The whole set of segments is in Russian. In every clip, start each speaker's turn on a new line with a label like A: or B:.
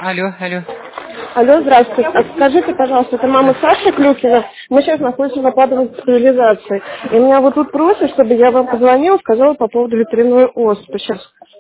A: Алло, алло.
B: Алло, здравствуйте. А скажите, пожалуйста, это мама Саши Клюкина. Мы сейчас находимся на плановой госпитализации. И меня вот тут просят, чтобы я вам позвонила, сказала по поводу ветряной оспы. Сейчас.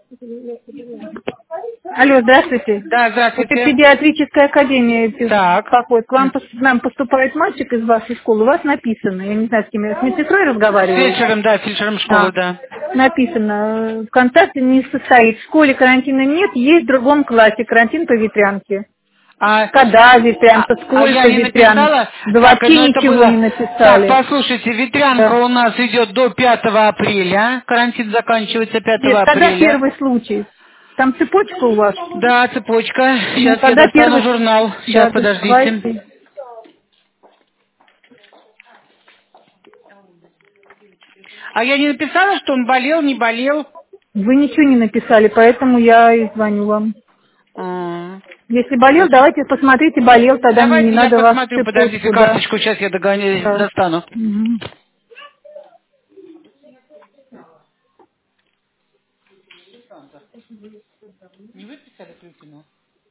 B: Алло, здравствуйте.
A: Да,
B: Это
A: здравствуйте.
B: педиатрическая академия
A: Так.
B: беспокоит. К нам поступает мальчик из вашей школы. У вас написано, я не знаю, с кем я, с медсестрой
A: С
B: разговариваю.
A: фельдшером, да, фельдшером
B: А,
A: школы, да.
B: написано, ВКонтакте не состоит. В школе карантина нет, есть в другом классе карантин по ветрянке.
A: А,
B: Когда ветрянка,
A: а я
B: сколько
A: не
B: ветрянок.
A: написала?
B: Да
A: Так,
B: вообще
A: ну это
B: ничего
A: было...
B: не
A: Так,
B: написали.
A: послушайте, ветрянка
B: Да.
A: у нас идет до 5 апреля. Карантин заканчивается 5
B: Когда
A: апреля.
B: первый случай? Там цепочка у вас?
A: Да, цепочка.
B: Ну,
A: Сейчас я
B: когда
A: достану
B: первый...
A: журнал. Сейчас,
B: Да,
A: подождите.
B: давайте.
A: А я не написала, что он болел, не болел?
B: Вы ничего не написали, поэтому я и звоню вам.
A: А,
B: Если болел,
A: вот.
B: давайте посмотрите, болел, тогда мне не
A: Давайте я
B: надо вас
A: посмотрю, подождите,
B: цепочку, да.
A: карточку. Сейчас я догоню,
B: Да.
A: достану.
B: Мгм.
A: Не вы писали Клюкину?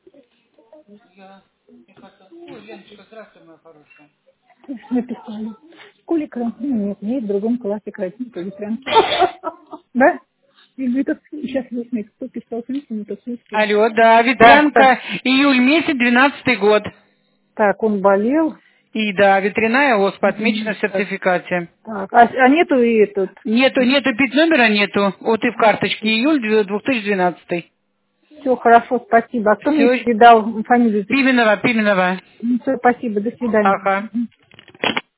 A: Я хотела... Ой, Леночка, здравствуй, моя хорошая.
B: Написали. В школе карантина нет, есть в другом классе карантин по ветрянке. Да? И говорит, сейчас выяснит, кто писал Клюкину, то слушайте.
A: Алло, да,
B: Да,
A: ветрянка, июль месяц, 12-й год.
B: так, он болел.
A: И да, ветряная оспа отмечена
B: Мгм.
A: в
B: Так,
A: сертификате.
B: так. А нету и этот.
A: Нету пит номера нету. Вот и в карточке июль 2012.
B: Все хорошо, спасибо. А кто мне
A: Все,
B: передал фамилию?
A: Пименова.
B: Все, спасибо, до свидания.
A: Ага.
B: Мгм.